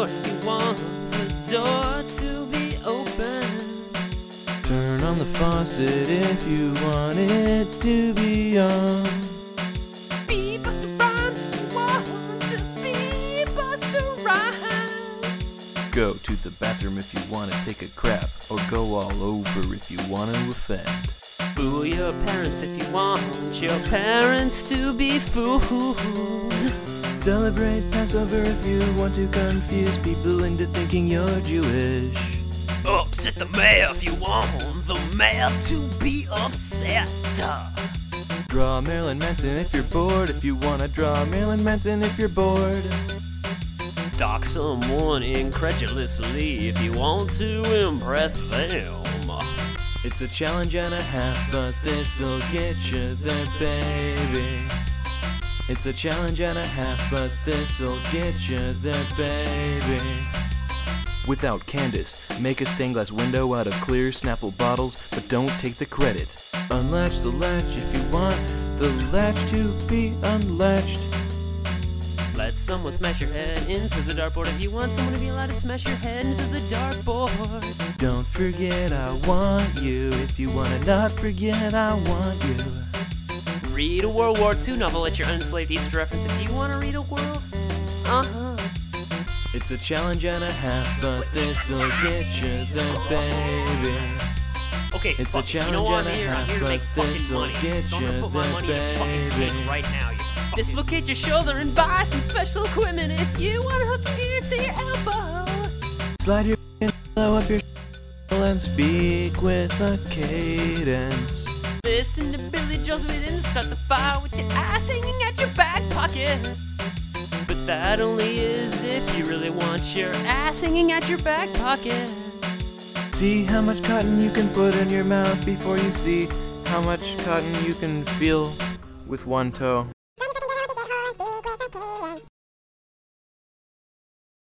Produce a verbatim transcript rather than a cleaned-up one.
dashboard if you want the door to be open. Turn on the faucet if you want it to be on. Be Busta Rhymes if you want to be Busta Rhymes. Go to the bathroom if you want to take a crap, or go all over if you want to offend. Fool your parents if you want your parents to be fooled. Celebrate Passover if you want to confuse people into thinking you're Jewish. Upset the mayor if you want the mayor to be upset. Draw Marilyn Manson if you're bored, if you want to draw Marilyn Manson if you're bored. Stalk someone incredulously if you want to impress them. It's a challenge and a half, but this'll get you there, baby. It's a challenge and a half, but this'll get you there, baby. Without Candace, make a stained glass window out of clear Snapple bottles, but don't take the credit. Unlatch the latch if you want the latch to be unlatched. Let someone smash your head into the dartboard if you want someone to be allowed to smash your head into the dartboard. Don't forget I want you if you wanna not forget I want you. Read a World War Two novel at your enslaved Easter reference if you wanna read a world. Uh-huh. It's a challenge and a half, but this'll get you there, baby. Okay, It's fuck a it. challenge You know what? and a I'm here, I'm half, here to but make fucking this'll money. get So I'm gonna you put my there, money in your fucking baby. cake right now. You dislocate your shoulder and buy some special equipment if you wanna hook your gear to your elbow. Slide your low up your and speak with a cadence. Listen to Billy Joel so we didn't start the fire with your ass hanging at your back pocket. But that only is if you really want your ass hanging at your back pocket. See how much cotton you can put in your mouth before you see how much cotton you can feel with one toe.